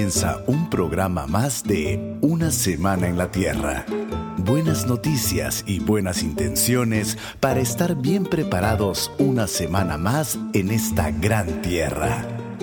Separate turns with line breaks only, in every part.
comienza un programa más de Una Semana en la Tierra. Buenas noticias y buenas intenciones para estar bien preparados una semana más en esta gran tierra.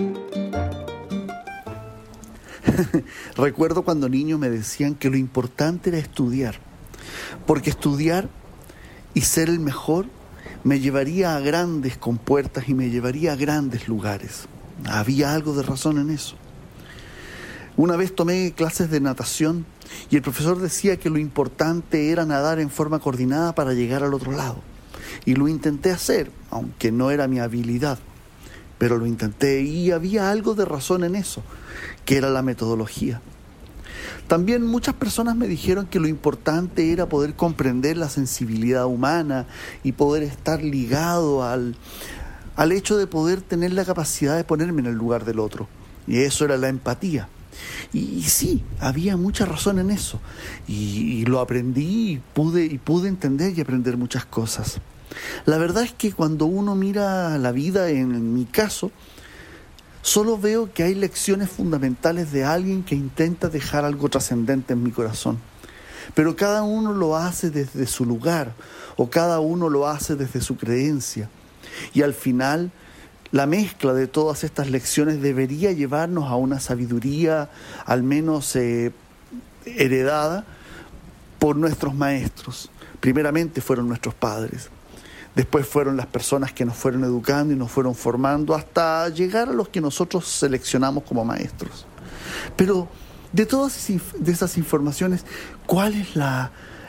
Recuerdo cuando niño me decían que lo importante era estudiar, porque estudiar y ser el mejor me llevaría a grandes compuertas y me llevaría a grandes lugares. Había algo de razón en eso. Una vez tomé clases de natación y el profesor decía que lo importante era nadar en forma coordinada para llegar al otro lado. Y lo intenté hacer, aunque no era mi habilidad, pero lo intenté y había algo de razón en eso, que era la metodología. También muchas personas me dijeron que lo importante era poder comprender la sensibilidad humana y poder estar ligado al hecho de poder tener la capacidad de ponerme en el lugar del otro. Y eso era la empatía. Y sí, había mucha razón en eso. Y lo aprendí y pude entender y aprender muchas cosas. La verdad es que cuando uno mira la vida, en mi caso, solo veo que hay lecciones fundamentales de alguien que intenta dejar algo trascendente en mi corazón. Pero cada uno lo hace desde su lugar, o cada uno lo hace desde su creencia. Y al final, la mezcla de todas estas lecciones debería llevarnos a una sabiduría, al menos heredada por nuestros maestros. Primeramente fueron nuestros padres. Después fueron las personas que nos fueron educando y nos fueron formando hasta llegar a los que nosotros seleccionamos como maestros. Pero de todas esas informaciones, ¿cuál es la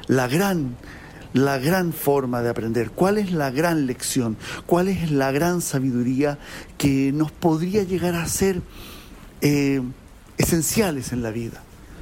gran forma de aprender? ¿Cuál es la gran lección? ¿Cuál es la gran sabiduría que nos podría llegar a ser esenciales en la vida?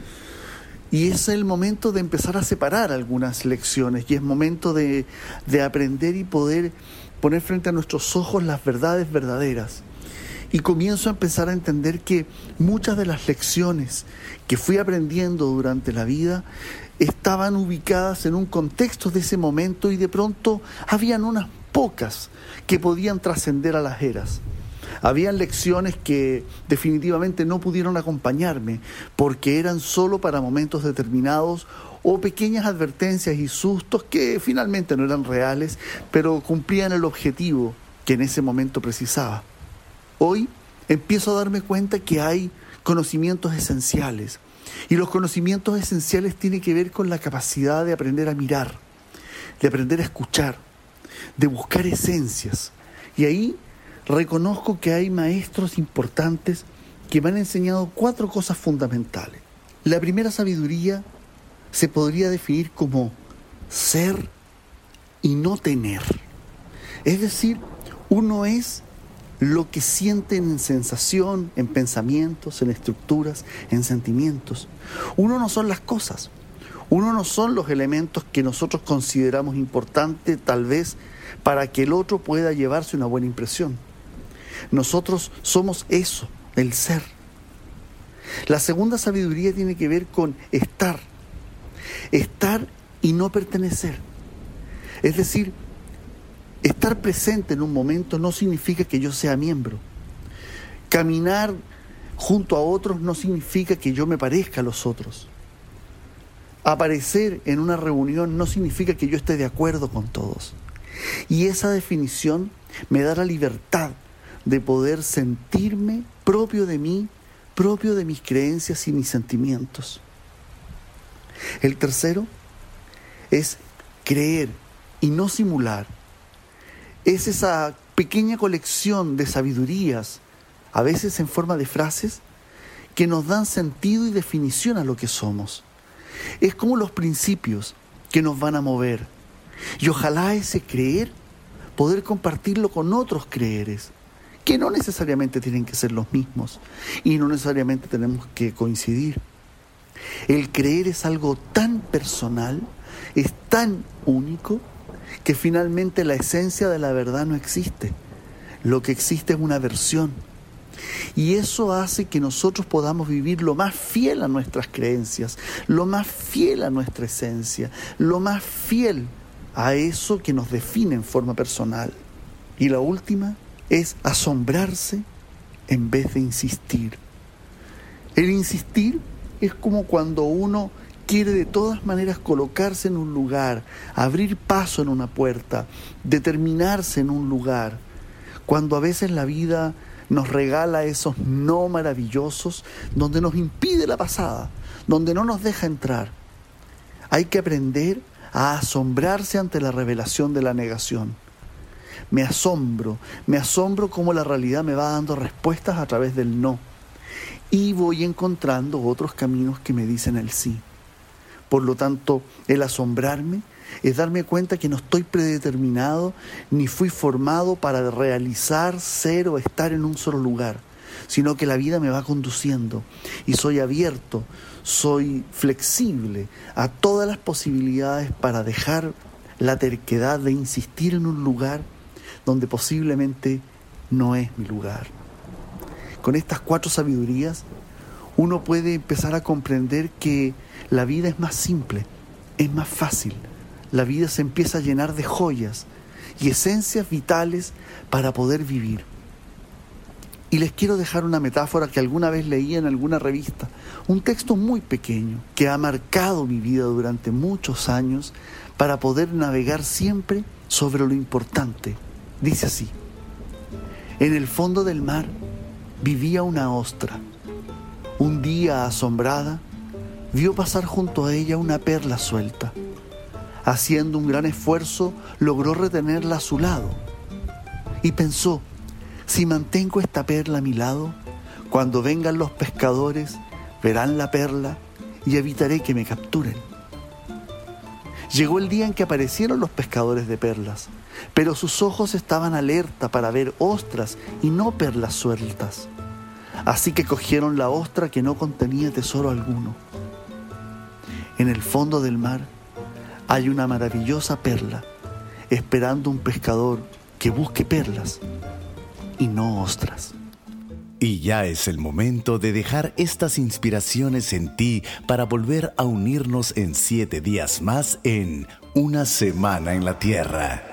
Y es el momento de empezar a separar algunas lecciones y es momento de aprender y poder poner frente a nuestros ojos las verdades verdaderas. Y comienzo a empezar a entender que muchas de las lecciones que fui aprendiendo durante la vida estaban ubicadas en un contexto de ese momento y de pronto habían unas pocas que podían trascender a las eras. Habían lecciones que definitivamente no pudieron acompañarme porque eran solo para momentos determinados o pequeñas advertencias y sustos que finalmente no eran reales, pero cumplían el objetivo que en ese momento precisaba. Hoy empiezo a darme cuenta que hay conocimientos esenciales y los conocimientos esenciales tienen que ver con la capacidad de aprender a mirar, de aprender a escuchar, de buscar esencias. Y ahí reconozco que hay maestros importantes que me han enseñado 4 cosas fundamentales. La primera sabiduría se podría definir como ser y no tener. Es decir, uno es lo que siente en sensación, en pensamientos, en estructuras, en sentimientos. Uno no son las cosas. Uno no son los elementos que nosotros consideramos importantes, tal vez, para que el otro pueda llevarse una buena impresión. Nosotros somos eso, el ser. La segunda sabiduría tiene que ver con estar. Estar y no pertenecer. Es decir, estar presente en un momento no significa que yo sea miembro. Caminar junto a otros no significa que yo me parezca a los otros. Aparecer en una reunión no significa que yo esté de acuerdo con todos. Y esa definición me da la libertad de poder sentirme propio de mí, propio de mis creencias y mis sentimientos. El tercero es creer y no simular. Es esa pequeña colección de sabidurías, a veces en forma de frases, que nos dan sentido y definición a lo que somos. Es como los principios que nos van a mover. Y ojalá ese creer, poder compartirlo con otros creeres, que no necesariamente tienen que ser los mismos y no necesariamente tenemos que coincidir. El creer es algo tan personal, es tan único, que finalmente la esencia de la verdad no existe. Lo que existe es una versión. Y eso hace que nosotros podamos vivir lo más fiel a nuestras creencias, lo más fiel a nuestra esencia, lo más fiel a eso que nos define en forma personal. Y la última es asombrarse en vez de insistir. El insistir es como cuando uno quiere de todas maneras colocarse en un lugar, abrir paso en una puerta, determinarse en un lugar, cuando a veces la vida nos regala esos no maravillosos donde nos impide la pasada, donde no nos deja entrar. Hay que aprender a asombrarse ante la revelación de la negación. Me asombro cómo la realidad me va dando respuestas a través del no. Y voy encontrando otros caminos que me dicen el sí. Por lo tanto, el asombrarme es darme cuenta que no estoy predeterminado ni fui formado para realizar, ser o estar en un solo lugar, sino que la vida me va conduciendo y soy abierto, soy flexible a todas las posibilidades para dejar la terquedad de insistir en un lugar donde posiblemente no es mi lugar. Con estas 4 sabidurías, uno puede empezar a comprender que la vida es más simple, es más fácil. La vida se empieza a llenar de joyas y esencias vitales para poder vivir. Y les quiero dejar una metáfora que alguna vez leí en alguna revista, un texto muy pequeño que ha marcado mi vida durante muchos años para poder navegar siempre sobre lo importante. Dice así: en el fondo del mar vivía una ostra. Un día, asombrada, vio pasar junto a ella una perla suelta. Haciendo un gran esfuerzo, logró retenerla a su lado. Y pensó: si mantengo esta perla a mi lado, cuando vengan los pescadores, verán la perla y evitaré que me capturen. Llegó el día en que aparecieron los pescadores de perlas, pero sus ojos estaban alerta para ver ostras y no perlas sueltas. Así que cogieron la ostra que no contenía tesoro alguno. En el fondo del mar hay una maravillosa perla, esperando un pescador que busque perlas y no ostras.
Y ya es el momento de dejar estas inspiraciones en ti para volver a unirnos en 7 días más en Una Semana en la Tierra.